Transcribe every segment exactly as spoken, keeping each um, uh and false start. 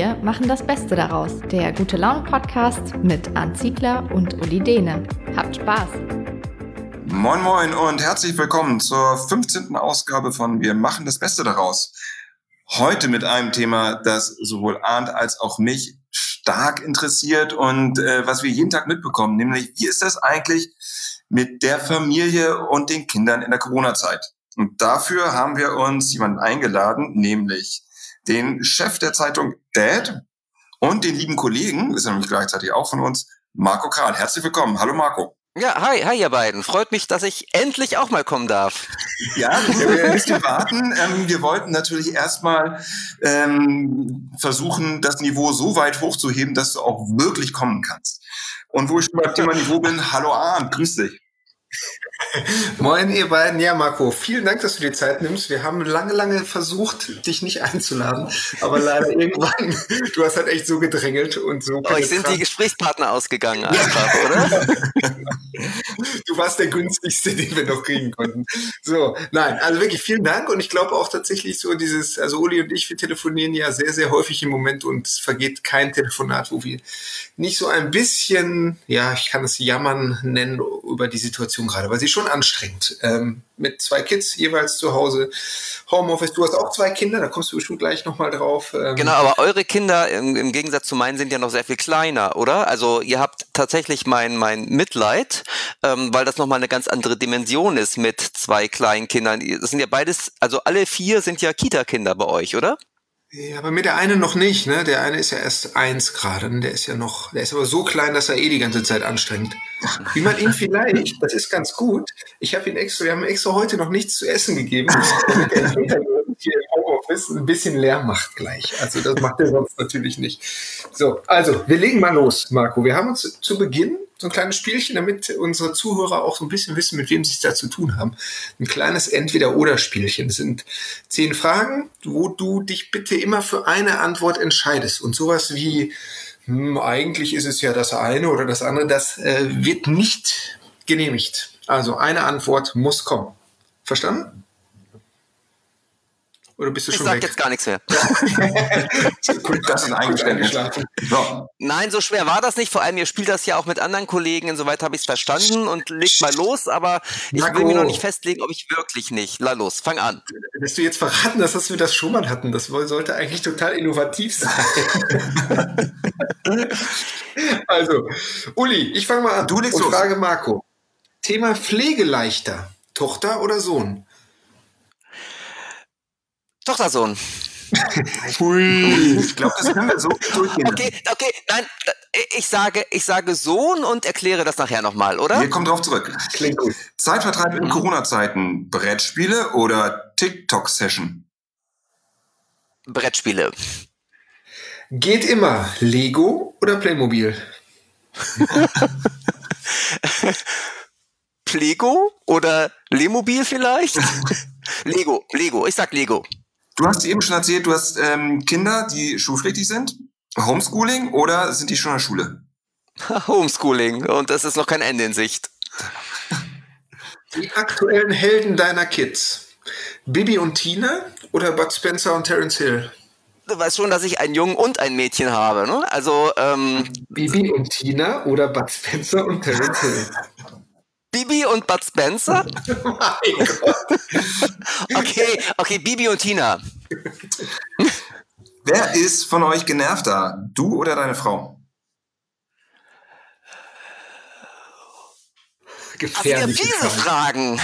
Wir machen das Beste daraus. Der Gute-Laune-Podcast mit Arndt Ziegler und Uli Dehne. Habt Spaß! Moin Moin und herzlich willkommen zur fünfzehnten Ausgabe von Wir machen das Beste daraus. Heute mit einem Thema, das sowohl Arndt als auch mich stark interessiert und äh, was wir jeden Tag mitbekommen, nämlich wie ist das eigentlich mit der Familie und den Kindern in der Corona-Zeit? Und dafür haben wir uns jemanden eingeladen, nämlich den Chef der Zeitung Dad und den lieben Kollegen, ist nämlich gleichzeitig auch von uns, Marco Kral. Herzlich willkommen. Hallo Marco. Ja, hi, hi ihr beiden. Freut mich, dass ich endlich auch mal kommen darf. Ja, wir müssen warten. Ähm, wir wollten natürlich erstmal ähm, versuchen, das Niveau so weit hochzuheben, dass du auch wirklich kommen kannst. Und wo ich schon beim Thema Niveau bin, hallo Arndt, grüß dich. Moin ihr beiden. Ja, Marco, vielen Dank, dass du dir Zeit nimmst. Wir haben lange, lange versucht, dich nicht einzuladen, aber leider irgendwann, du hast halt echt so gedrängelt und so. Euch sind die Gesprächspartner ausgegangen einfach, oder? Du warst der günstigste, den wir noch kriegen konnten. So, nein, also wirklich vielen Dank und ich glaube auch tatsächlich so dieses, also Uli und ich, wir telefonieren ja sehr, sehr häufig im Moment und es vergeht kein Telefonat, wo wir nicht so ein bisschen, ja, ich kann es Jammern nennen, über die Situation gerade, weil sie schon anstrengend. Ähm, mit zwei Kids jeweils zu Hause, Homeoffice. Du hast auch zwei Kinder, da kommst du bestimmt gleich nochmal drauf. Ähm. Genau, aber eure Kinder im, im Gegensatz zu meinen sind ja noch sehr viel kleiner, oder? Also ihr habt tatsächlich mein, mein Mitleid, ähm, weil das nochmal eine ganz andere Dimension ist mit zwei kleinen Kindern. Das sind ja beides, also alle vier sind ja Kita-Kinder bei euch, oder? Ja, aber mit der einen noch nicht, ne? Der eine ist ja erst eins gerade, der ist ja noch, der ist aber so klein, dass er eh die ganze Zeit anstrengt. Wie man ihn vielleicht, das ist ganz gut, ich habe ihn extra, wir haben extra heute noch nichts zu essen gegeben, damit er hier im Homeoffice ein bisschen leer macht gleich. Also das macht er sonst natürlich nicht. So, also wir legen mal los, Marco. Wir haben uns zu Beginn so ein kleines Spielchen, damit unsere Zuhörer auch so ein bisschen wissen, mit wem sie es da zu tun haben. Ein kleines Entweder-Oder-Spielchen. Das sind zehn Fragen, wo du dich bitte immer für eine Antwort entscheidest. Und sowas wie, hm, eigentlich ist es ja das eine oder das andere, das äh, wird nicht genehmigt. Also eine Antwort muss kommen. Verstanden? Oder bist du ich schon sag weg? jetzt gar nichts mehr. Das ist ein Eingeständnis. So. Nein, so schwer war das nicht. Vor allem, ihr spielt das ja auch mit anderen Kollegen. Insoweit habe ich es verstanden und legt mal los. Aber ich Marco, will mir noch nicht festlegen, ob ich wirklich nicht. La los, fang an. Dass du jetzt verraten hast, dass wir das schon mal hatten, das sollte eigentlich total innovativ sein. Also, Uli, ich fange mal an Du legst und los. frage Marco. Thema Pflegeleichter. Tochter oder Sohn? Tochtersohn. Hui. Ich glaube, das können wir so durchgehen. Okay, okay, nein, ich sage, ich sage Sohn und erkläre das nachher nochmal, oder? Wir kommen drauf zurück. Klingt gut. Zeitvertreib in Corona-Zeiten, Brettspiele oder TikTok-Session? Brettspiele. Geht immer Lego oder Playmobil? Plego oder Lemobil vielleicht? Lego, Lego, ich sag Lego. Du hast eben schon erzählt, du hast ähm, Kinder, die schulpflichtig sind. Homeschooling oder sind die schon in der Schule? Homeschooling und es ist noch kein Ende in Sicht. Die aktuellen Helden deiner Kids. Bibi und Tina oder Bud Spencer und Terence Hill? Du weißt schon, dass ich einen Jungen und ein Mädchen habe, ne? Also, ähm... Bibi und Tina oder Bud Spencer und Terence Hill? Bibi und Bud Spencer? Mein Gott. Okay, okay, Bibi und Tina. Wer ist von euch genervter? Du oder deine Frau? Gefährliche viele Fragen.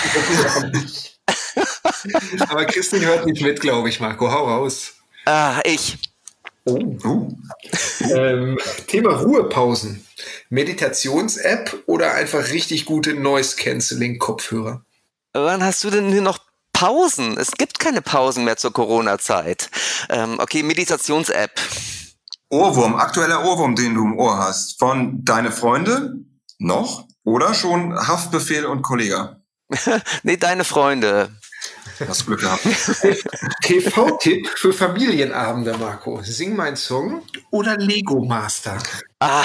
Aber Christine hört nicht mit, glaube ich, Marco. Hau raus. Ah, ich. Oh. Uh. ähm, Thema Ruhepausen. Meditations-App oder einfach richtig gute Noise-Canceling-Kopfhörer? Wann hast du denn hier noch Pausen? Es gibt keine Pausen mehr zur Corona-Zeit. Ähm, okay, Meditations-App. Ohrwurm, aktueller Ohrwurm, den du im Ohr hast. Von deine Freunde noch oder schon Haftbefehl und Kollege? Nee, deine Freunde. Hast Glück gehabt. T V-Tipp für Familienabende, Marco. Sing mein Song oder Lego Master? Ah.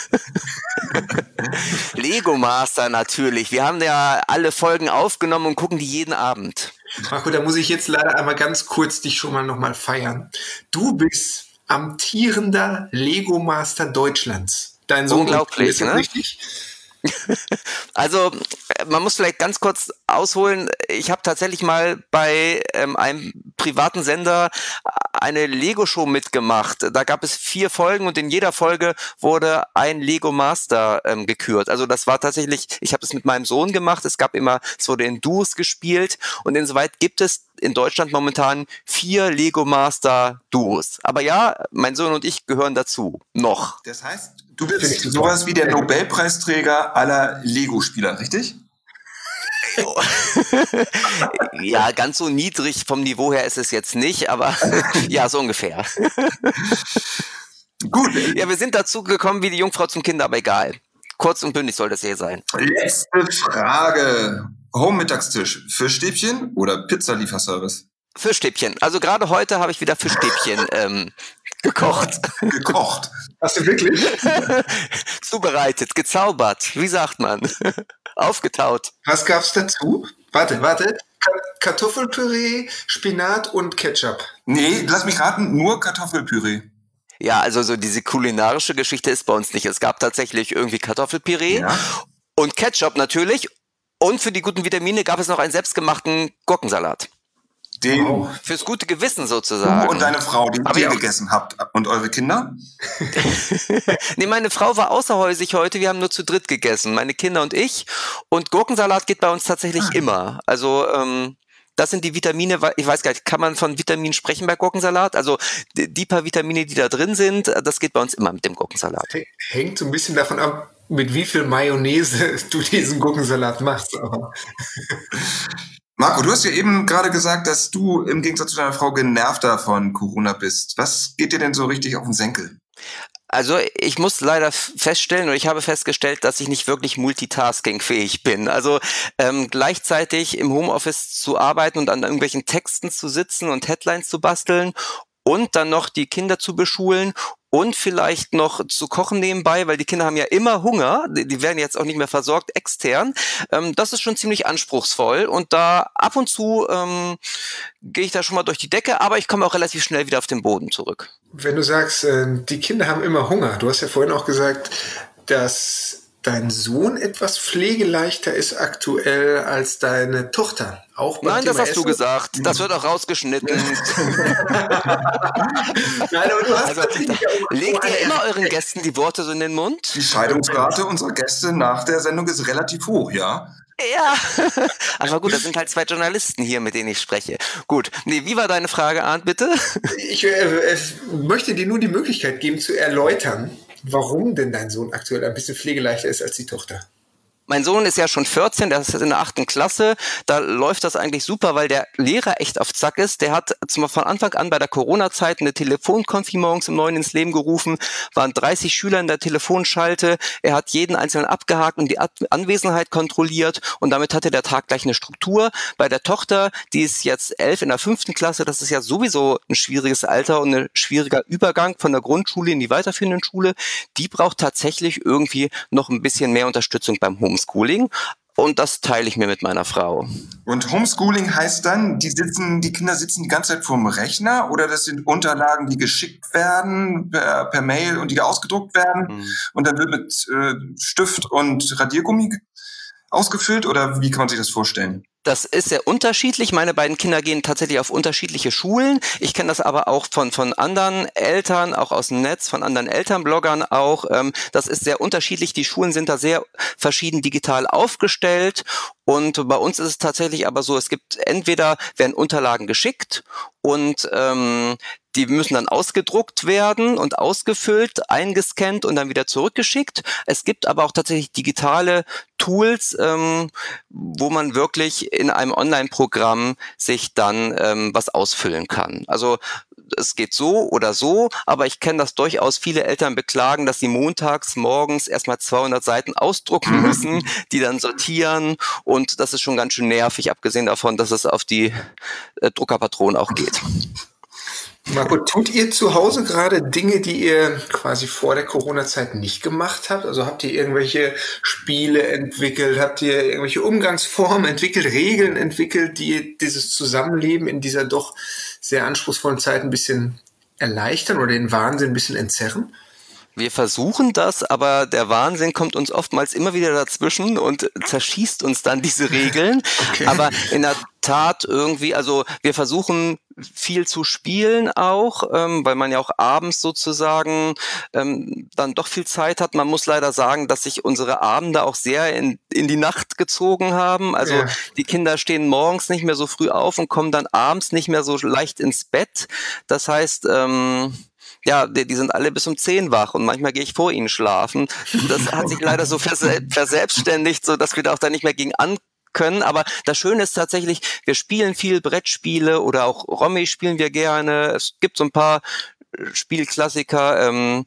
Lego Master natürlich. Wir haben ja alle Folgen aufgenommen und gucken die jeden Abend. Marco, da muss ich jetzt leider einmal ganz kurz dich schon mal nochmal feiern. Du bist amtierender Lego-Master Deutschlands. Dein Sohn, unglaublich, ist das ne? richtig? Also man muss vielleicht ganz kurz ausholen. Ich habe tatsächlich mal bei ähm, einem privaten Sender eine Lego-Show mitgemacht. Da gab es vier Folgen und in jeder Folge wurde ein Lego Master ähm, gekürt. Also das war tatsächlich, ich habe es mit meinem Sohn gemacht. Es gab immer, es wurde in Duos gespielt und insoweit gibt es in Deutschland momentan vier Lego Master Duos. Aber ja, mein Sohn und ich gehören dazu. Noch. Das heißt, du bist sowas wie der Nobelpreisträger aller Lego-Spieler, richtig? Ja, ganz so niedrig vom Niveau her ist es jetzt nicht, aber ja, so ungefähr. Gut. Ja, wir sind dazu gekommen wie die Jungfrau zum Kind, aber egal. Kurz und bündig soll das hier sein. Letzte Frage. Home-Mittagstisch, Fischstäbchen oder Pizzalieferservice? Fischstäbchen. Also gerade heute habe ich wieder Fischstäbchen ähm, gekocht. Gekocht. Hast du wirklich? Zubereitet, gezaubert. Wie sagt man? Aufgetaut. Was gab's dazu? Warte, warte. Kartoffelpüree, Spinat und Ketchup. Nee, lass mich raten, nur Kartoffelpüree. Ja, also so diese kulinarische Geschichte ist bei uns nicht. Es gab tatsächlich irgendwie Kartoffelpüree Ja. und Ketchup natürlich. Und für die guten Vitamine gab es noch einen selbstgemachten Gurkensalat. Den Oh. Fürs gute Gewissen du sozusagen. und deine Frau, die Aber ihr ja. gegessen habt. Und eure Kinder? Nee, meine Frau war außerhäusig heute. Wir haben nur zu dritt gegessen. Meine Kinder und ich. Und Gurkensalat geht bei uns tatsächlich Ah. immer. Also, ähm, das sind die Vitamine, ich weiß gar nicht, kann man von Vitaminen sprechen bei Gurkensalat? Also die, die paar Vitamine, die da drin sind, das geht bei uns immer mit dem Gurkensalat. Hängt so ein bisschen davon ab, mit wie viel Mayonnaise du diesen Gurkensalat machst. Aber Marco, du hast ja eben gerade gesagt, dass du im Gegensatz zu deiner Frau genervter von Corona bist. Was geht dir denn so richtig auf den Senkel? Also ich muss leider feststellen, oder ich habe festgestellt, dass ich nicht wirklich multitaskingfähig bin. Also ähm, gleichzeitig im Homeoffice zu arbeiten und an irgendwelchen Texten zu sitzen und Headlines zu basteln und dann noch die Kinder zu beschulen und vielleicht noch zu kochen nebenbei, weil die Kinder haben ja immer Hunger, die, die werden jetzt auch nicht mehr versorgt extern. Ähm, das ist schon ziemlich anspruchsvoll und da ab und zu ähm, gehe ich da schon mal durch die Decke, aber ich komme auch relativ schnell wieder auf den Boden zurück. wenn du sagst, äh, die Kinder haben immer Hunger, du hast ja vorhin auch gesagt, dass dein Sohn etwas pflegeleichter ist aktuell als deine Tochter. Auch beim Nein, das Thema hast du Essen? gesagt. Das wird auch rausgeschnitten. Nein, aber du hast Also, natürlich auch legt ihr eine- immer euren Gästen die Worte so in den Mund? Die Scheidungsrate unserer Gäste nach der Sendung ist relativ hoch, ja? Ja. Aber gut, das sind halt zwei Journalisten hier, mit denen ich spreche. Gut. Nee, wie war deine Frage, Arndt, bitte? Ich äh, möchte dir nur die Möglichkeit geben, zu erläutern, warum denn dein Sohn aktuell ein bisschen pflegeleichter ist als die Tochter. Mein Sohn ist ja schon vierzehn, der ist in der achten Klasse. Da läuft das eigentlich super, weil der Lehrer echt auf Zack ist. Der hat zum, von Anfang an bei der Corona-Zeit eine Telefonkonfi morgens um neun ins Leben gerufen, waren dreißig Schüler in der Telefonschalte. Er hat jeden Einzelnen abgehakt und die Anwesenheit kontrolliert und damit hatte der Tag gleich eine Struktur. Bei der Tochter, die ist jetzt elf in der fünften Klasse, das ist ja sowieso ein schwieriges Alter und ein schwieriger Übergang von der Grundschule in die weiterführenden Schule. Die braucht tatsächlich irgendwie noch ein bisschen mehr Unterstützung beim Homeschooling. Homeschooling und das teile ich mir mit meiner Frau. Und Homeschooling heißt dann, die sitzen, die Kinder sitzen die ganze Zeit vorm Rechner oder das sind Unterlagen, die geschickt werden per, per Mail und die ausgedruckt werden Mhm. und dann wird mit äh, Stift und Radiergummi ausgefüllt oder wie kann man sich das vorstellen? Das ist sehr unterschiedlich. Meine beiden Kinder gehen tatsächlich auf unterschiedliche Schulen. Ich kenne das aber auch von von anderen Eltern, auch aus dem Netz, von anderen Elternbloggern auch. Ähm, das ist sehr unterschiedlich. Die Schulen sind da sehr verschieden digital aufgestellt. Und bei uns ist es tatsächlich aber so, es gibt entweder werden Unterlagen geschickt und ähm, die müssen dann ausgedruckt werden und ausgefüllt, eingescannt und dann wieder zurückgeschickt. Es gibt aber auch tatsächlich digitale Tools, ähm, wo man wirklich in einem Online-Programm sich dann ähm, was ausfüllen kann. Also es geht so oder so, aber ich kenne das durchaus. Viele Eltern beklagen, dass sie montags morgens erstmal zweihundert Seiten ausdrucken müssen, die dann sortieren und das ist schon ganz schön nervig, abgesehen davon, dass es auf die äh, Druckerpatronen auch geht. Marco, tut ihr zu Hause gerade Dinge, die ihr quasi vor der Corona-Zeit nicht gemacht habt? Also habt ihr irgendwelche Spiele entwickelt? Habt ihr irgendwelche Umgangsformen entwickelt, Regeln entwickelt, die dieses Zusammenleben in dieser doch sehr anspruchsvollen Zeit ein bisschen erleichtern oder den Wahnsinn ein bisschen entzerren? Wir versuchen das, aber der Wahnsinn kommt uns oftmals immer wieder dazwischen und zerschießt uns dann diese Regeln. Okay. Aber in der Tat irgendwie, also wir versuchen viel zu spielen auch, ähm, weil man ja auch abends sozusagen ähm, dann doch viel Zeit hat. Man muss leider sagen, dass sich unsere Abende auch sehr in, in die Nacht gezogen haben. Also ja. Die Kinder stehen morgens nicht mehr so früh auf und kommen dann abends nicht mehr so leicht ins Bett. Das heißt, ähm, ja, die, die sind alle bis um zehn wach und manchmal gehe ich vor ihnen schlafen. Das hat sich leider so versel- verselbstständigt, so dass wir da auch da nicht mehr gegen an können. Aber das Schöne ist tatsächlich, wir spielen viel Brettspiele oder auch Romy spielen wir gerne. Es gibt so ein paar Spielklassiker, ähm,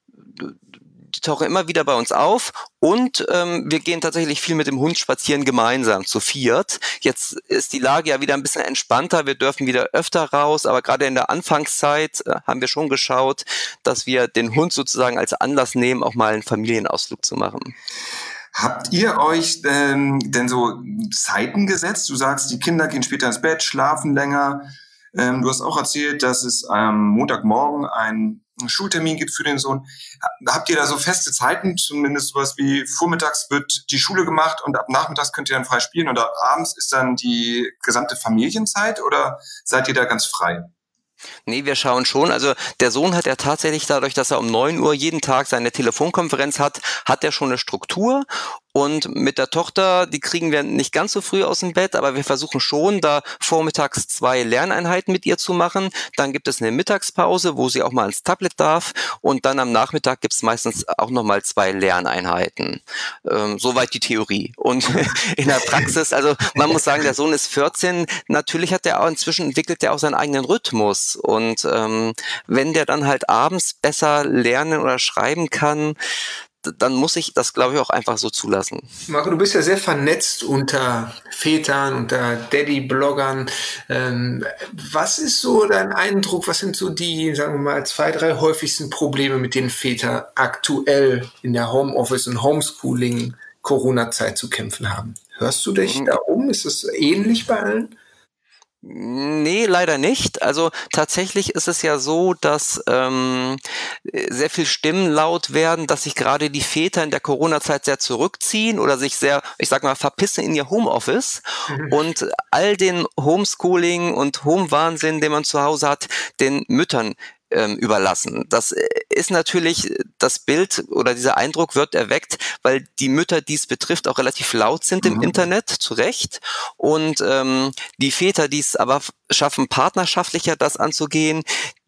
die tauchen immer wieder bei uns auf und ähm, wir gehen tatsächlich viel mit dem Hund spazieren gemeinsam zu viert. Jetzt ist die Lage ja wieder ein bisschen entspannter, wir dürfen wieder öfter raus, aber gerade in der Anfangszeit äh, haben wir schon geschaut, dass wir den Hund sozusagen als Anlass nehmen, auch mal einen Familienausflug zu machen. Habt ihr euch ähm, denn so Zeiten gesetzt? Du sagst, die Kinder gehen später ins Bett, schlafen länger. Ähm, du hast auch erzählt, dass es am Montagmorgen einen Schultermin gibt für den Sohn. Habt ihr da so feste Zeiten, zumindest sowas wie vormittags wird die Schule gemacht und ab nachmittags könnt ihr dann frei spielen oder abends ist dann die gesamte Familienzeit oder seid ihr da ganz frei? Nee, wir schauen schon. Also der Sohn hat ja tatsächlich dadurch, dass er um neun Uhr jeden Tag seine Telefonkonferenz hat, hat er schon eine Struktur. Und mit der Tochter, die kriegen wir nicht ganz so früh aus dem Bett, aber wir versuchen schon, da vormittags zwei Lerneinheiten mit ihr zu machen. Dann gibt es eine Mittagspause, wo sie auch mal ans Tablet darf. Und dann am Nachmittag gibt es meistens auch nochmal zwei Lerneinheiten. Ähm, soweit die Theorie. Und in der Praxis, also man muss sagen, der Sohn ist vierzehn. Natürlich hat er auch inzwischen entwickelt er auch seinen eigenen Rhythmus. Und ähm, wenn der dann halt abends besser lernen oder schreiben kann, dann muss ich das, glaube ich, auch einfach so zulassen. Marco, du bist ja sehr vernetzt unter Vätern, unter Daddy-Bloggern. Ähm, was ist so dein Eindruck, was sind so die, sagen wir mal, zwei, drei häufigsten Probleme, mit denen Väter aktuell in der Homeoffice- und Homeschooling-Corona-Zeit zu kämpfen haben? Hörst du dich da um? Ist es ähnlich bei allen? Nee, leider nicht. Also tatsächlich ist es ja so, dass ähm, sehr viel Stimmen laut werden, dass sich gerade die Väter in der Corona-Zeit sehr zurückziehen oder sich sehr, ich sag mal, verpissen in ihr Homeoffice mhm. und all den Homeschooling und Home-Wahnsinn, den man zu Hause hat, den Müttern ähm, überlassen. Das ist natürlich, das Bild oder dieser Eindruck wird erweckt, weil die Mütter, die es betrifft, auch relativ laut sind im mhm. Internet, zu Recht. Und ähm, die Väter, die es aber schaffen, partnerschaftlicher das anzugehen,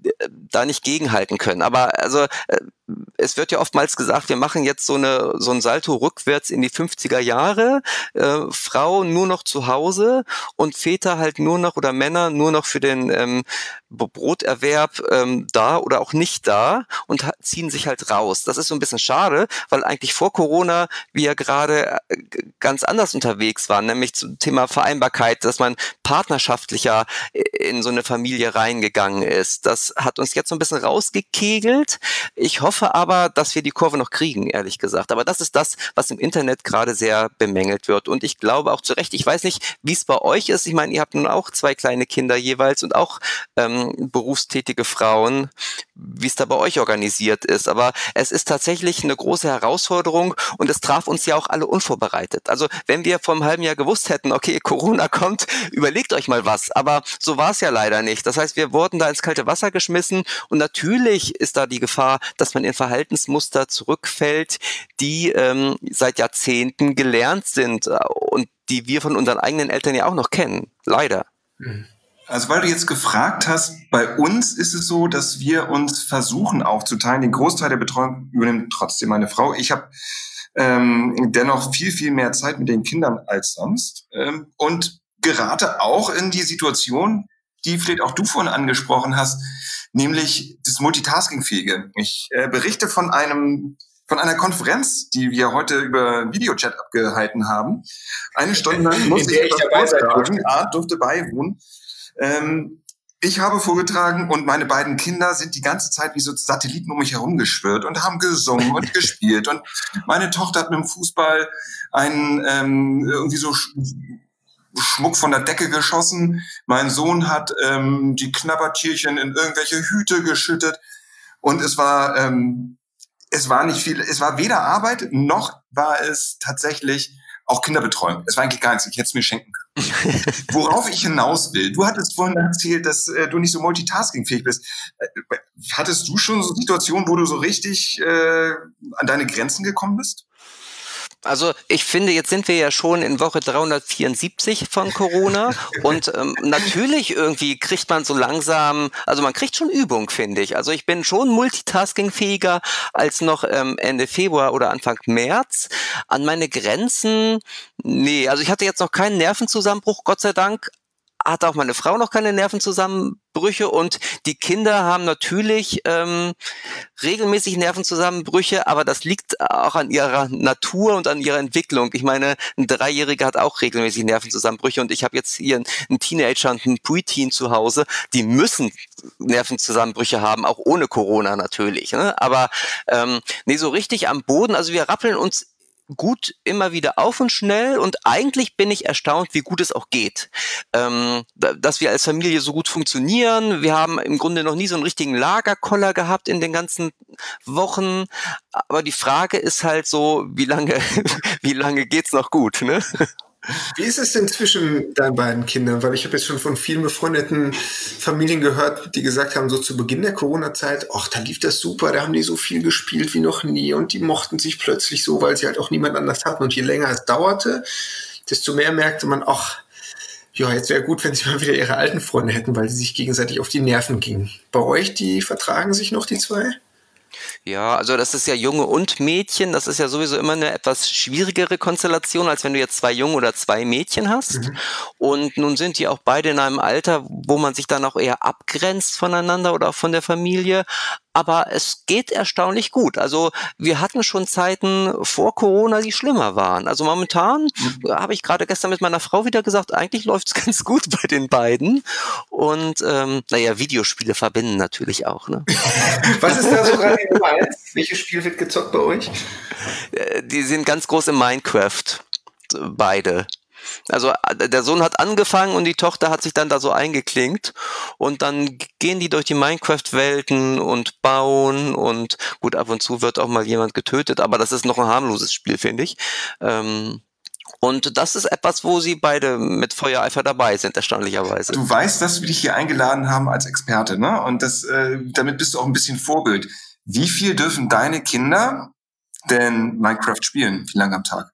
da nicht gegenhalten können. Aber also äh, es wird ja oftmals gesagt, wir machen jetzt so eine so ein Salto rückwärts in die fünfziger Jahre, äh, Frau nur noch zu Hause und Väter halt nur noch oder Männer nur noch für den ähm, Broterwerb ähm, da oder auch nicht da und ha- ziehen sich halt raus. Das ist so ein bisschen schade, weil eigentlich vor Corona wir gerade äh, ganz anders unterwegs waren, nämlich zum Thema Vereinbarkeit, dass man partnerschaftlicher in so eine Familie reingegangen ist. Das hat uns jetzt so ein bisschen rausgekegelt. Ich hoffe aber, dass wir die Kurve noch kriegen, ehrlich gesagt. Aber das ist das, was im Internet gerade sehr bemängelt wird. Und ich glaube auch zu Recht, ich weiß nicht, wie es bei euch ist. Ich meine, ihr habt nun auch zwei kleine Kinder jeweils und auch ähm, berufstätige Frauen, wie es da bei euch organisiert ist. Aber es ist tatsächlich eine große Herausforderung und es traf uns ja auch alle unvorbereitet. Also wenn wir vor einem halben Jahr gewusst hätten, okay, Corona kommt, überlegt euch mal was. Aber so war es ja leider nicht. Das heißt, wir wurden da ins kalte Wasser geschmissen und natürlich ist da die Gefahr, dass man in Verhaltensmuster zurückfällt, die ähm, seit Jahrzehnten gelernt sind und die wir von unseren eigenen Eltern ja auch noch kennen. Leider. Also weil du jetzt gefragt hast, bei uns ist es so, dass wir uns versuchen aufzuteilen. Den Großteil der Betreuung übernimmt trotzdem meine Frau. Ich habe ähm, dennoch viel, viel mehr Zeit mit den Kindern als sonst ähm, und gerate auch in die Situation, die vielleicht auch du vorhin angesprochen hast, nämlich das Multitasking-Fähige. Ich äh, berichte von einem von einer Konferenz, die wir heute über Videochat abgehalten haben. Eine Stunde lang muss ich etwas vortragen. Ja, durfte beiwohnen. Ähm, ich habe vorgetragen und meine beiden Kinder sind die ganze Zeit wie so Satelliten um mich herumgeschwirrt und haben gesungen und gespielt. Und meine Tochter hat mit dem Fußball einen ähm, irgendwie so Schmuck von der Decke geschossen. Mein Sohn hat ähm, die Knabbertierchen in irgendwelche Hüte geschüttet. Und es war, ähm, es war nicht viel, es war weder Arbeit, noch war es tatsächlich auch Kinderbetreuung. Es war eigentlich gar nichts, ich hätte es mir schenken können. Worauf ich hinaus will, du hattest vorhin erzählt, dass äh, du nicht so multitaskingfähig bist. Äh, hattest du schon so Situationen, wo du so richtig äh, an deine Grenzen gekommen bist? Also ich finde, jetzt sind wir ja schon in Woche dreihundertvierundsiebzig von Corona und ähm, natürlich irgendwie kriegt man so langsam, also man kriegt schon Übung, finde ich. Also ich bin schon multitaskingfähiger als noch ähm, Ende Februar oder Anfang März. An meine Grenzen, nee, also ich hatte jetzt noch keinen Nervenzusammenbruch, Gott sei Dank. Hatte auch meine Frau noch keine Nervenzusammenbrüche und die Kinder haben natürlich ähm, regelmäßig Nervenzusammenbrüche, aber das liegt auch an ihrer Natur und an ihrer Entwicklung. Ich meine, ein Dreijähriger hat auch regelmäßig Nervenzusammenbrüche und ich habe jetzt hier einen, einen Teenager und einen Preteen zu Hause, die müssen Nervenzusammenbrüche haben, auch ohne Corona natürlich. Ne? Aber ähm, nee, so richtig am Boden, also wir rappeln uns gut immer wieder auf und schnell und eigentlich bin ich erstaunt, wie gut es auch geht. Ähm, dass wir als Familie so gut funktionieren. Wir haben im Grunde noch nie so einen richtigen Lagerkoller gehabt in den ganzen Wochen. Aber die Frage ist halt so, wie lange, wie lange geht's noch gut, ne? Wie ist es denn zwischen deinen beiden Kindern? Weil ich habe jetzt schon von vielen befreundeten Familien gehört, die gesagt haben, so zu Beginn der Corona-Zeit, ach, da lief das super, da haben die so viel gespielt wie noch nie und die mochten sich plötzlich so, weil sie halt auch niemand anders hatten. Und je länger es dauerte, desto mehr merkte man, ach, ja, jetzt wäre gut, wenn sie mal wieder ihre alten Freunde hätten, weil sie sich gegenseitig auf die Nerven gingen. Bei euch, die vertragen sich noch, die zwei? Ja, also das ist ja Junge und Mädchen. Das ist ja sowieso immer eine etwas schwierigere Konstellation, als wenn du jetzt zwei Junge oder zwei Mädchen hast. Mhm. Und nun sind die auch beide in einem Alter, wo man sich dann auch eher abgrenzt voneinander oder auch von der Familie. Aber es geht erstaunlich gut. Also wir hatten schon Zeiten vor Corona, die schlimmer waren. Also momentan mhm. habe ich gerade gestern mit meiner Frau wieder gesagt, eigentlich läuft es ganz gut bei den beiden. Und ähm, naja, Videospiele verbinden natürlich auch. Ne? Was ist da so gerade die Nummer eins? Welches Spiel wird gezockt bei euch? Die sind ganz groß in Minecraft. Beide. Also der Sohn hat angefangen und die Tochter hat sich dann da so eingeklinkt und dann gehen die durch die Minecraft-Welten und bauen und gut, ab und zu wird auch mal jemand getötet, aber das ist noch ein harmloses Spiel, finde ich. Ähm, und das ist etwas, wo sie beide mit Feuereifer dabei sind, erstaunlicherweise. Du weißt, dass wir dich hier eingeladen haben als Experte, ne? Und das, äh, damit bist du auch ein bisschen Vorbild. Wie viel dürfen deine Kinder denn Minecraft spielen? Wie lange am Tag?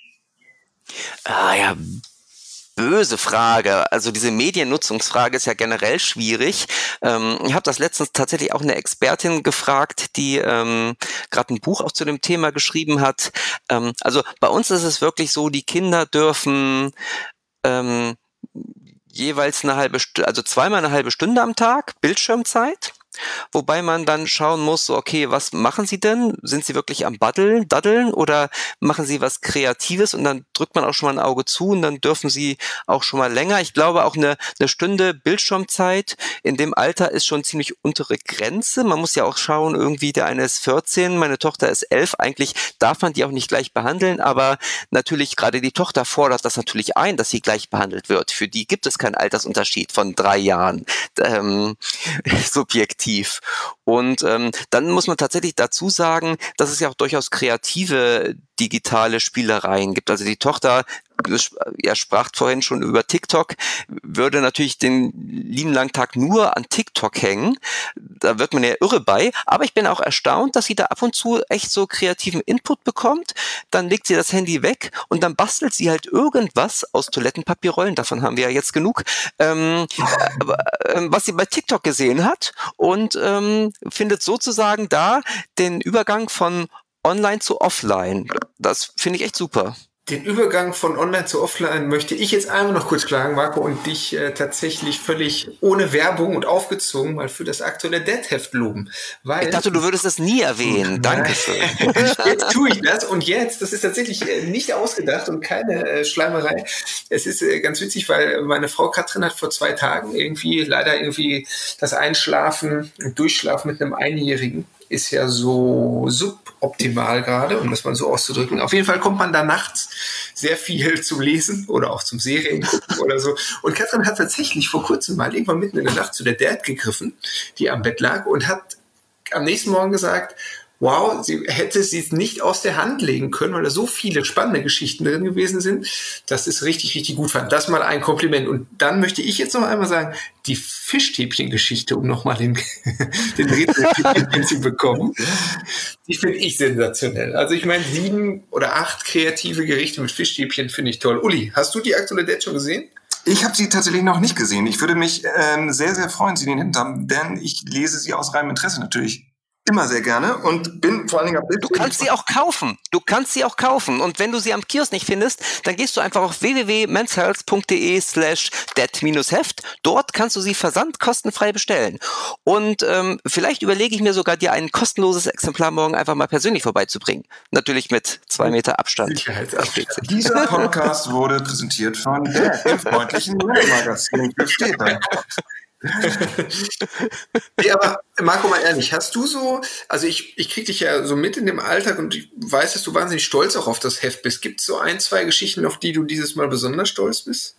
Ah ja, böse Frage. Also diese Mediennutzungsfrage ist ja generell schwierig. Ähm, ich habe das letztens tatsächlich auch eine Expertin gefragt, die ähm, gerade ein Buch auch zu dem Thema geschrieben hat. Ähm, also bei uns ist es wirklich so, die Kinder dürfen ähm, jeweils eine halbe Stunde, also zweimal eine halbe Stunde am Tag Bildschirmzeit. Wobei man dann schauen muss, so, okay, was machen sie denn? Sind sie wirklich am Baddeln, Daddeln oder machen sie was Kreatives? Und dann drückt man auch schon mal ein Auge zu und dann dürfen sie auch schon mal länger. Ich glaube, auch eine, eine Stunde Bildschirmzeit in dem Alter ist schon ziemlich untere Grenze. Man muss ja auch schauen, irgendwie der eine ist vierzehn, meine Tochter ist elf. Eigentlich darf man die auch nicht gleich behandeln, aber natürlich gerade die Tochter fordert das natürlich ein, dass sie gleich behandelt wird. Für die gibt es keinen Altersunterschied von drei Jahren. Ähm, subjektiv. Und ähm, dann muss man tatsächlich dazu sagen, dass es ja auch durchaus kreative digitale Spielereien gibt. Also die Tochter, er sprach vorhin schon über TikTok, würde natürlich den lieben langen Tag nur an TikTok hängen. Da wird man ja irre bei. Aber ich bin auch erstaunt, dass sie da ab und zu echt so kreativen Input bekommt. Dann legt sie das Handy weg und dann bastelt sie halt irgendwas aus Toilettenpapierrollen. Davon haben wir ja jetzt genug. Ähm, äh, was sie bei TikTok gesehen hat und ähm, findet sozusagen da den Übergang von Online zu Offline. Das finde ich echt super. Den Übergang von Online zu Offline möchte ich jetzt einmal noch kurz klagen, Marco, und dich äh, tatsächlich völlig ohne Werbung und aufgezogen mal für das aktuelle Dead-Heft loben. Weil, ich dachte, du würdest das nie erwähnen. Dankeschön. Jetzt tue ich das und jetzt, das ist tatsächlich äh, nicht ausgedacht und keine äh, Schleimerei. Es ist äh, ganz witzig, weil meine Frau Katrin hat vor zwei Tagen irgendwie leider irgendwie das Einschlafen und Durchschlafen mit einem Einjährigen ist ja so suboptimal gerade, um das mal so auszudrücken. Auf jeden Fall kommt man da nachts sehr viel zum Lesen oder auch zum Serien gucken oder so. Und Katrin hat tatsächlich vor kurzem mal irgendwann mitten in der Nacht zu der Dad gegriffen, die am Bett lag, und hat am nächsten Morgen gesagt, wow, sie hätte sie es nicht aus der Hand legen können, weil da so viele spannende Geschichten drin gewesen sind, dass es richtig, richtig gut fand. Das mal ein Kompliment. Und dann möchte ich jetzt noch einmal sagen, die Fischstäbchen-Geschichte, um nochmal den, den Rätsel zu bekommen, die finde ich sensationell. Also ich meine, sieben oder acht kreative Gerichte mit Fischstäbchen finde ich toll. Uli, hast du die aktuelle Date schon gesehen? Ich habe sie tatsächlich noch nicht gesehen. Ich würde mich ähm, sehr, sehr freuen, sie in den Händen zu haben, denn ich lese sie aus reinem Interesse natürlich immer sehr gerne und bin vor allen Dingen... Du kannst sie auch kaufen. Du kannst sie auch kaufen. Und wenn du sie am Kiosk nicht findest, dann gehst du einfach auf w w w punkt menshealth punkt d e slash dat-heft. Dort kannst du sie versandkostenfrei bestellen. Und ähm, vielleicht überlege ich mir sogar, dir ein kostenloses Exemplar morgen einfach mal persönlich vorbeizubringen. Natürlich mit zwei Meter Abstand. Sicherheitsabstand. Dieser Podcast wurde präsentiert von der freundlichen Magazin für Städter. Nee, aber Marco, mal ehrlich, hast du so, also ich, ich krieg dich ja so mit in dem Alltag und ich weiß, dass du wahnsinnig stolz auch auf das Heft bist. Gibt es so ein, zwei Geschichten, auf die du dieses Mal besonders stolz bist?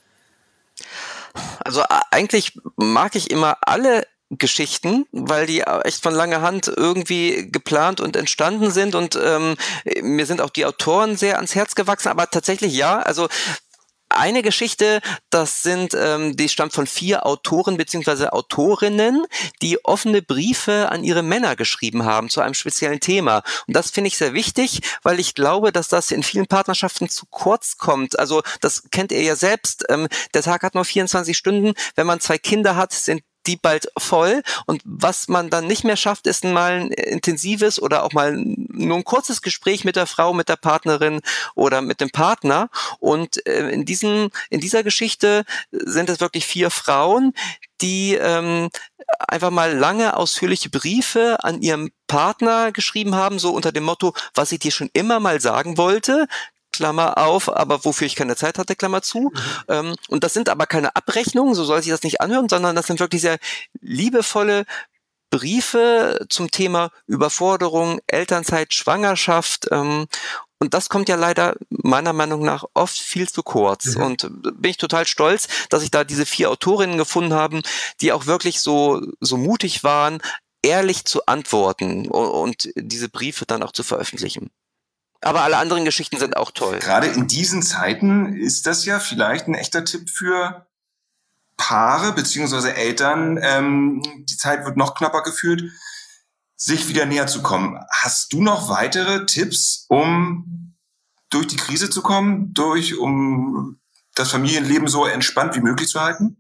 Also eigentlich mag ich immer alle Geschichten, weil die echt von langer Hand irgendwie geplant und entstanden sind, und ähm, mir sind auch die Autoren sehr ans Herz gewachsen, aber tatsächlich ja, also eine Geschichte, das sind, ähm, die stammt von vier Autoren bzw. Autorinnen, die offene Briefe an ihre Männer geschrieben haben zu einem speziellen Thema. Und das finde ich sehr wichtig, weil ich glaube, dass das in vielen Partnerschaften zu kurz kommt. Also das kennt ihr ja selbst. Ähm, der Tag hat nur vierundzwanzig Stunden. Wenn man zwei Kinder hat, sind die bald voll, und was man dann nicht mehr schafft, ist mal ein intensives oder auch mal nur ein kurzes Gespräch mit der Frau, mit der Partnerin oder mit dem Partner. Und äh, in diesem, in dieser Geschichte sind es wirklich vier Frauen, die ähm, einfach mal lange ausführliche Briefe an ihrem Partner geschrieben haben, so unter dem Motto, was ich dir schon immer mal sagen wollte, Klammer auf, aber wofür ich keine Zeit hatte, Klammer zu. Mhm. Ähm, und das sind aber keine Abrechnungen, so soll sich das nicht anhören, sondern das sind wirklich sehr liebevolle Briefe zum Thema Überforderung, Elternzeit, Schwangerschaft. Ähm, und das kommt ja leider meiner Meinung nach oft viel zu kurz. Mhm. Und bin ich total stolz, dass ich da diese vier Autorinnen gefunden habe, die auch wirklich so, so mutig waren, ehrlich zu antworten und, und diese Briefe dann auch zu veröffentlichen. Aber alle anderen Geschichten sind auch toll. Gerade in diesen Zeiten ist das ja vielleicht ein echter Tipp für Paare beziehungsweise Eltern. Ähm, die Zeit wird noch knapper gefühlt, sich wieder näher zu kommen. Hast du noch weitere Tipps, um durch die Krise zu kommen, durch, um das Familienleben so entspannt wie möglich zu halten?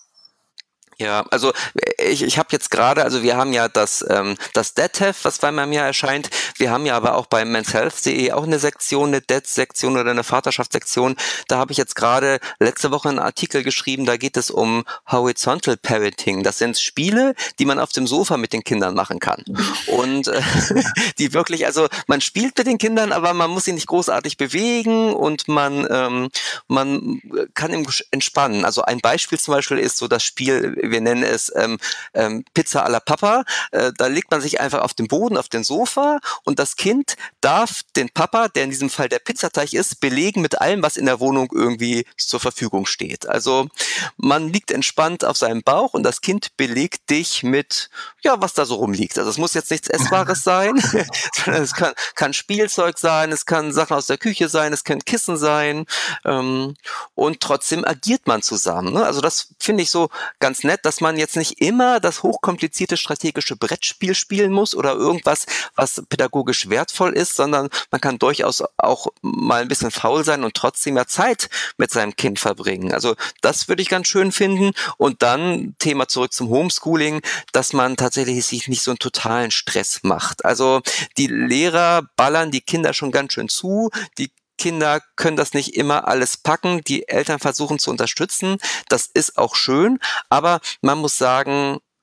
Ja, also ich, ich habe jetzt gerade, also wir haben ja das ähm, das Dat-Heft, was zweimal im Jahr erscheint. Wir haben ja aber auch bei menshealth punkt de auch eine Sektion, eine Dat-Sektion oder eine Vaterschaftssektion. Da habe ich jetzt gerade letzte Woche einen Artikel geschrieben, da geht es um Horizontal Parenting. Das sind Spiele, die man auf dem Sofa mit den Kindern machen kann. Und äh, die wirklich, also man spielt mit den Kindern, aber man muss sie nicht großartig bewegen und man, ähm, man kann im entspannen. Also ein Beispiel zum Beispiel ist so das Spiel, wir nennen es ähm, ähm, Pizza alla Papa. Äh, da legt man sich einfach auf den Boden, auf den Sofa, und das Kind darf den Papa, der in diesem Fall der Pizzateig ist, belegen mit allem, was in der Wohnung irgendwie zur Verfügung steht. Also man liegt entspannt auf seinem Bauch und das Kind belegt dich mit, ja, was da so rumliegt. Also es muss jetzt nichts Essbares sein, sondern es kann, kann Spielzeug sein, es kann Sachen aus der Küche sein, es können Kissen sein, ähm, und trotzdem agiert man zusammen. Ne? Also das finde ich so ganz nett, dass man jetzt nicht immer das hochkomplizierte strategische Brettspiel spielen muss oder irgendwas, was pädagogisch wertvoll ist, sondern man kann durchaus auch mal ein bisschen faul sein und trotzdem ja Zeit mit seinem Kind verbringen. Also das würde ich ganz schön finden. Und dann Thema zurück zum Homeschooling, dass man tatsächlich sich nicht so einen totalen Stress macht. Also die Lehrer ballern die Kinder schon ganz schön zu, die Kinder können das nicht immer alles packen, die Eltern versuchen zu unterstützen, das ist auch schön, aber man muss sagen,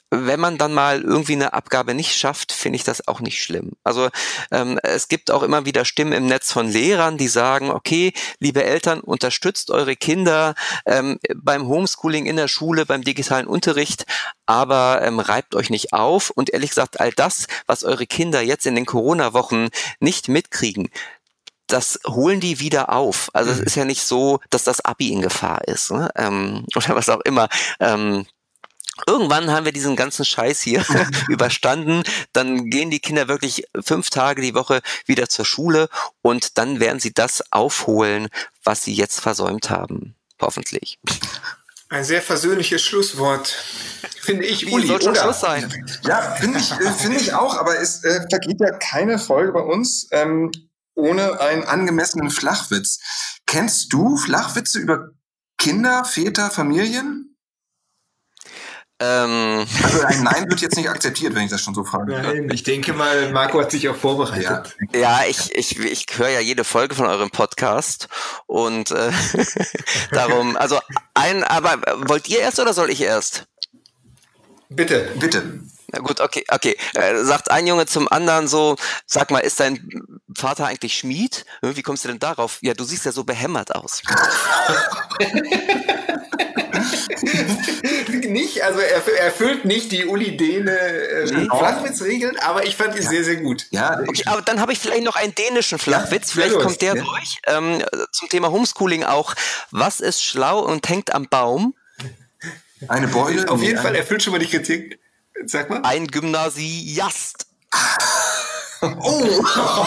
wenn man dann mal irgendwie eine Abgabe nicht schafft, finde ich das auch nicht schlimm. Also ähm, es gibt auch immer wieder Stimmen im Netz von Lehrern, die sagen, okay, liebe Eltern, unterstützt eure Kinder ähm, beim Homeschooling in der Schule, beim digitalen Unterricht, aber ähm, reibt euch nicht auf. Und ehrlich gesagt, all das, was eure Kinder jetzt in den Corona-Wochen nicht mitkriegen, das holen die wieder auf. Also es ist ja nicht so, dass das Abi in Gefahr ist, ne? ähm, oder was auch immer. Ähm, Irgendwann haben wir diesen ganzen Scheiß hier überstanden, dann gehen die Kinder wirklich fünf Tage die Woche wieder zur Schule und dann werden sie das aufholen, was sie jetzt versäumt haben. Hoffentlich. Ein sehr versöhnliches Schlusswort, finde ich. Wie Uli, soll schon oder? Schluss sein? Ja, finde ich, äh, finde ich auch, aber es äh, vergeht ja keine Folge bei uns ähm, ohne einen angemessenen Flachwitz. Kennst du Flachwitze über Kinder, Väter, Familien? Ähm, Also ein Nein wird jetzt nicht akzeptiert, wenn ich das schon so frage. Nein, ich denke mal, Marco hat sich auch vorbereitet. Ja. ja, ich, ich, ich höre ja jede Folge von eurem Podcast und äh, darum, also ein, aber wollt ihr erst oder soll ich erst? Bitte. Bitte. Na gut, okay, okay. Äh, sagt ein Junge zum anderen so, sag mal, ist dein Vater eigentlich Schmied? Wie kommst du denn darauf? Ja, du siehst ja so behämmert aus. Nicht, also er erfüllt nicht die Uli-Dene äh, Nee. Flachwitzregeln, aber ich fand ihn sehr, sehr gut. Ja, Okay, aber dann habe ich vielleicht noch einen dänischen Flachwitz. Ja, Vielleicht los. kommt der Ja. durch. Ähm, zum Thema Homeschooling auch. Was ist schlau und hängt am Baum? eine Beule. Auf nee, jeden ein- Fall erfüllt schon mal die Kritik. Sag mal. Ein Gymnasiast. Oh!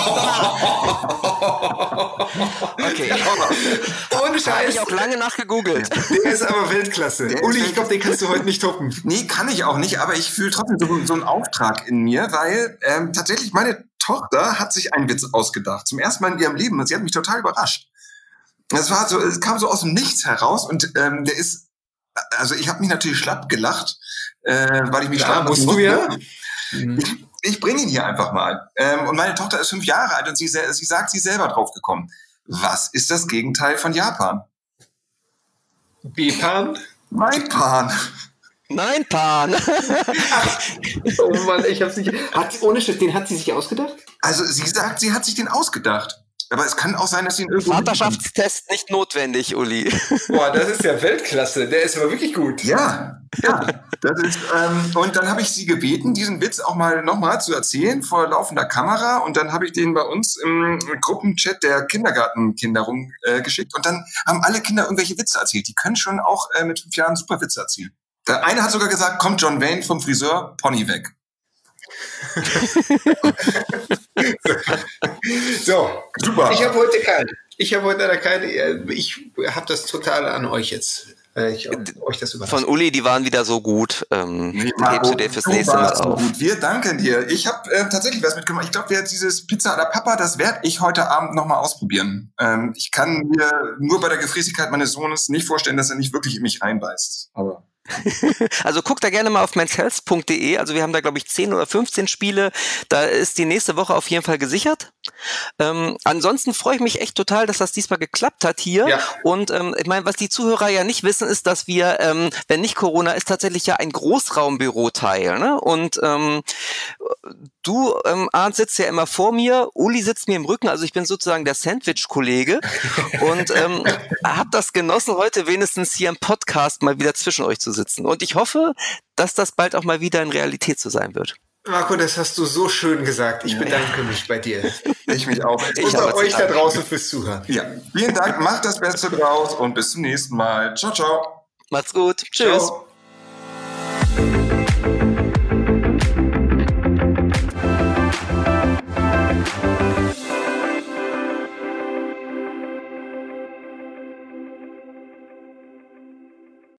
Okay. Ohne Habe Scheiß. ich auch lange nachgegoogelt. Der ist aber Weltklasse. Der ist Uli, ich Weltklasse. glaube, den kannst du heute nicht toppen. Nee, kann ich auch nicht, aber ich fühle trotzdem so, so einen Auftrag in mir, weil ähm, tatsächlich meine Tochter hat sich einen Witz ausgedacht. Zum ersten Mal in ihrem Leben. Und sie hat mich total überrascht. Es war so, es kam so aus dem Nichts heraus und ähm, der ist, also ich habe mich natürlich schlapp gelacht, äh, weil ich mich Klar, schlapp musst lachen du ja. musste. Ich, ich bringe ihn hier einfach mal. Ähm, und meine Tochter ist fünf Jahre alt und sie, se- sie sagt, sie ist selber drauf gekommen. Was ist das Gegenteil von Japan? Bipan. Maipan. Nein, Pan. Oh Mann, ich hab's nicht. Hat, ohne Scheiß, den hat sie sich ausgedacht? Also sie sagt, sie hat sich den ausgedacht. Aber es kann auch sein, dass sie ihn irgendwo... Vaterschaftstest nicht notwendig, Uli. Boah, das ist ja Weltklasse. Der ist aber wirklich gut. Ja, ja. Das ist, ähm, und dann habe ich sie gebeten, diesen Witz auch mal nochmal zu erzählen vor laufender Kamera. Und dann habe ich den bei uns im Gruppenchat der Kindergartenkinder rumgeschickt. Äh, und dann haben alle Kinder irgendwelche Witze erzählt. Die können schon auch äh, mit fünf Jahren super Witze erzählen. Der eine hat sogar gesagt, kommt John Wayne vom Friseur, Pony weg. So, Super. ich habe heute keine. Ich habe heute leider keine. Ich habe das total an euch jetzt. Äh, Ich hab euch das überlassen. Von Uli, die waren wieder so gut. Ähm, Nee, hebst du dir fürs du nächste Mal warst so auf. gut. Wir danken dir. Ich habe äh, tatsächlich was mitgemacht. Ich glaube, dieses Pizza alla Papa, das werde ich heute Abend nochmal ausprobieren. Ähm, ich kann mir nur bei der Gefräßigkeit meines Sohnes nicht vorstellen, dass er nicht wirklich in mich reinbeißt. Aber Also guckt da gerne mal auf menshealth punkt de. Also wir haben da, glaube ich, zehn oder fünfzehn Spiele. Da ist die nächste Woche auf jeden Fall gesichert. Ähm, ansonsten freue ich mich echt total, dass das diesmal geklappt hat hier. Ja. Und ähm, ich meine, was die Zuhörer ja nicht wissen, ist, dass wir, ähm, wenn nicht Corona ist, tatsächlich ja ein Großraumbüro-Teil. Ne? Und ähm, du, ähm, Arndt, sitzt ja immer vor mir, Uli sitzt mir im Rücken, also ich bin sozusagen der Sandwich-Kollege und ähm, habe das genossen, heute wenigstens hier im Podcast mal wieder zwischen euch zu sitzen. Und ich hoffe, dass das bald auch mal wieder in Realität so sein wird. Marco, das hast du so schön gesagt. Ich bedanke mich bei dir. ich mich auch. Ich Und habe bei zu euch da danken. draußen fürs Zuhören. Ja, vielen Dank. Macht das Beste draus und bis zum nächsten Mal. Ciao, ciao. Macht's gut. Tschüss. Ciao.